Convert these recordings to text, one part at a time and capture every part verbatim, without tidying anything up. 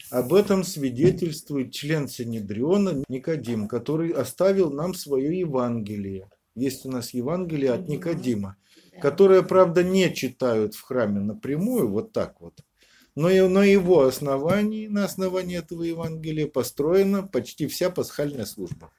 Об этом свидетельствует член Синедриона Никодим, который оставил нам свое Евангелие. Есть у нас Евангелие от Никодима, которое, правда, не читают в храме напрямую, вот так вот. Но и на его основании, на основании этого Евангелия построена почти вся пасхальная служба.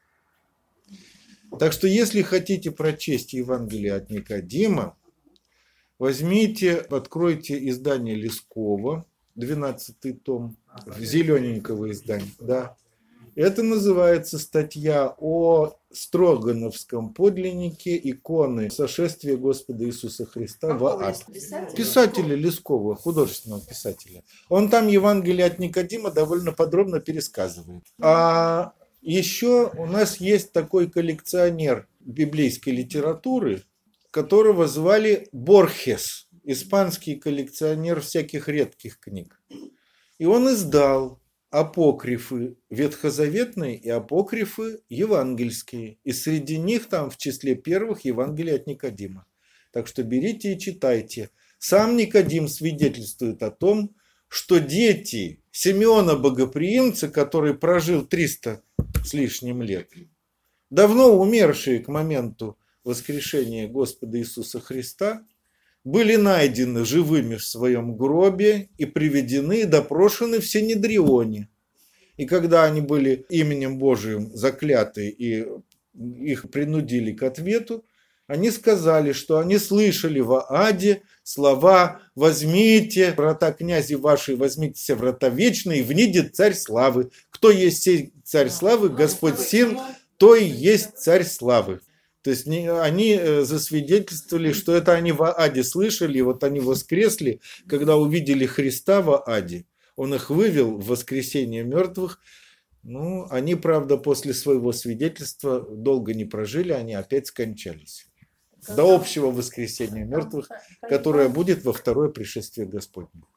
Так что, если хотите прочесть Евангелие от Никодима, возьмите, откройте издание Лескова, двенадцатый том, зелененького издания. Да. Это называется статья о Строгановском подлиннике иконы сошествия Господа Иисуса Христа в ад. Писателя Лескова, художественного писателя. Он там Евангелие от Никодима довольно подробно пересказывает. А еще у нас есть такой коллекционер библейской литературы, которого звали Борхес, испанский коллекционер всяких редких книг. И он издал апокрифы ветхозаветные и апокрифы евангельские. И среди них там в числе первых Евангелие от Никодима. Так что берите и читайте. Сам Никодим свидетельствует о том, что дети Симеона Богоприимца, который прожил триста с лишним лет, давно умершие к моменту воскрешения Господа Иисуса Христа, были найдены живыми в своем гробе и приведены и допрошены в Синедрионе. И когда они были именем Божиим закляты и их принудили к ответу, они сказали, что они слышали в Ааде слова «Возьмите врата князи ваши, возьмите врата вечные, и внидет царь славы. Кто есть сей царь славы? Господь сил, то и есть царь славы». То есть они засвидетельствовали, что это они в Ааде слышали, и вот они воскресли, когда увидели Христа в Ааде. Он их вывел в воскресение мертвых. Ну, они, правда, после своего свидетельства долго не прожили, они опять скончались. До общего воскресения мертвых, которое будет во второе пришествие Господне.